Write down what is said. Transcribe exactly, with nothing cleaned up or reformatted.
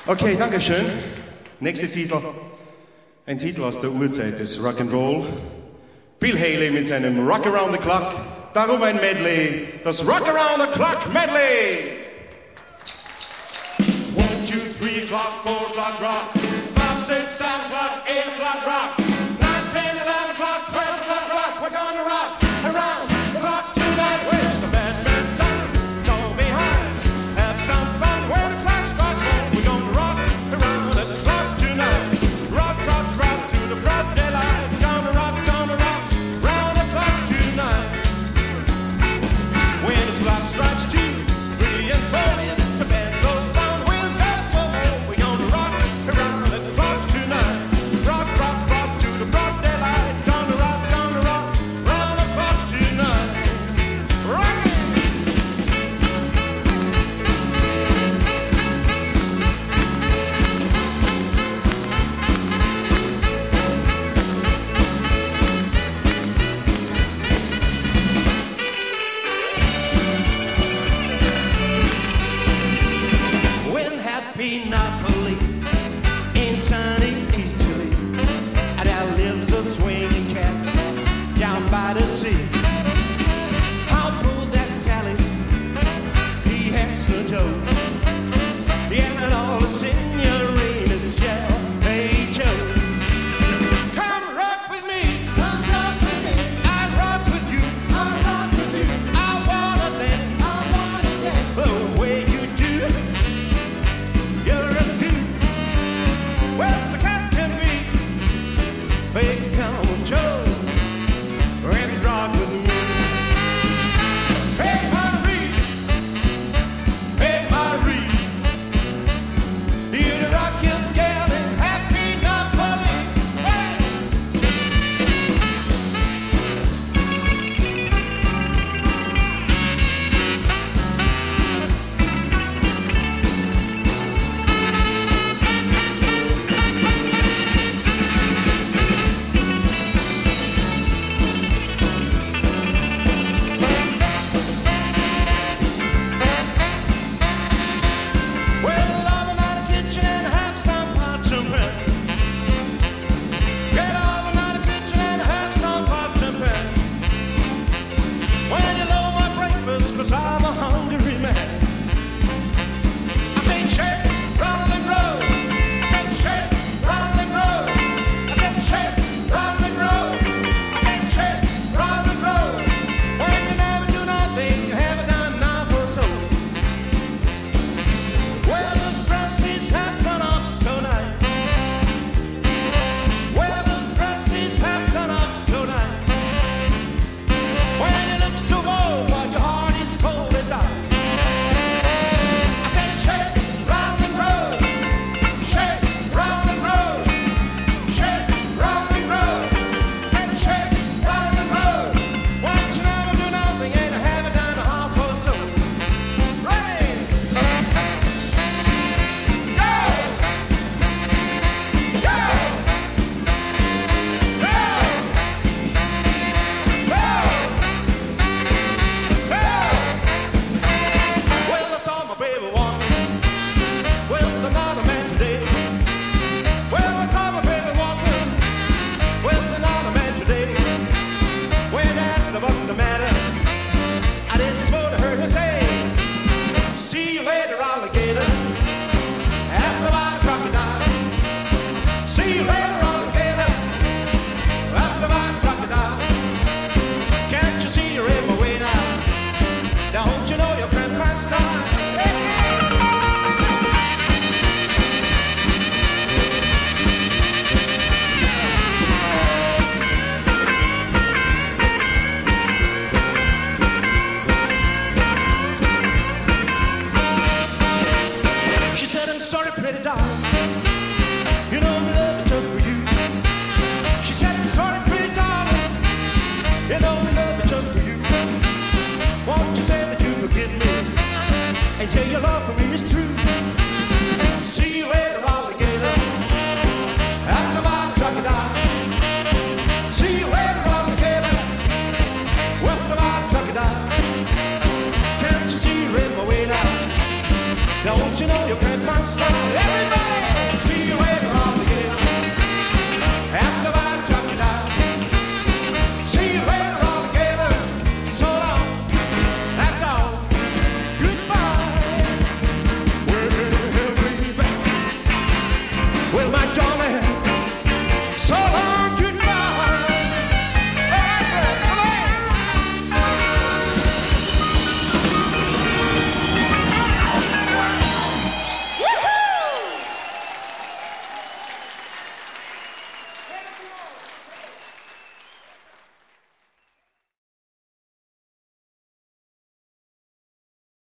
Okay, danke schön. Nächster Titel. Ein Titel aus der Urzeit des Rock'n'Roll. Bill Haley mit seinem Rock Around the Clock. Darum ein Medley. Das Rock Around the Clock Medley. One, two, three o'clock, four o'clock, rock. Five, six, seven o'clock, eight o'clock, rock. Nine, ten, eleven o'clock, twelve o'clock, rock. We're gonna rock around the clock tonight. Where's the bad man son? Don't be high. Have some fun when the clock strikes one. We're gonna rock around the clock tonight. Rock, rock, rock to the broad daylight. Gonna rock, gonna rock round the clock tonight. When the clock strikes two, three and four, the band goes down with that four. We're gonna rock around the clock tonight. Rock, rock, rock to the broad daylight. Gonna rock, gonna rock round the clock tonight. Rock it! When happy Napoli in sunny Italy, and there lives a swinging cat down by the sea. How poor that Sally, he has the dough. Yeah, and all the senoritas yell, hey Joe. Come rock with me, come rock with me. I rock with you, I rock with you. I wanna dance, I wanna dance the way you do. You're as good as a cat can be. Hey, come on, Joe, and rock with me. Hey, Marie, hey, Marie, you're the rockiest gal in happy Napoli. Hey! Well, love in the kitchen and have some pots and pans. Get over in the kitchen and have some pots and pans. When you love my breakfast, 'cause I'm a hungry man. I say shake, rattle and roll. I say shake, rattle and roll. I say shake, rattle and roll. I say shake, rattle and roll. When you never do nothing, you haven't done now for so. Well, those prices have gone up so nice. Well, those prices have gone up so nice. When you look so old, but your heart is cold as ice. I said shake, rattle and roll. Shake, rattle and roll. Shake, rattle and roll. I said shake, rattle and roll. Won't you never do nothing and I haven't done a half or so. Ready? Go! Go! Well, that's all my baby wants. With another man today. Well, that's all my baby wants. With another man today. When asked her what's the matter, I just supposed to heard her say, see you later, alligator. Asked about a crocodile. See you later, alligator. Asked about a crocodile. Can't you see you're in my way now? Don't you know your friend my style? She said, I'm sorry, pretty darling. You know we love it just for you. She said, I'm sorry, pretty darling. You know we love it just for you. Won't you say that you forgive me and say your love for me is true? See you later, alligator. Ask about a crocodile. See you later, alligator. What's about a crocodile? Can't you see you're in my way now? Don't you know you can't find style? Everybody! Bill Haley.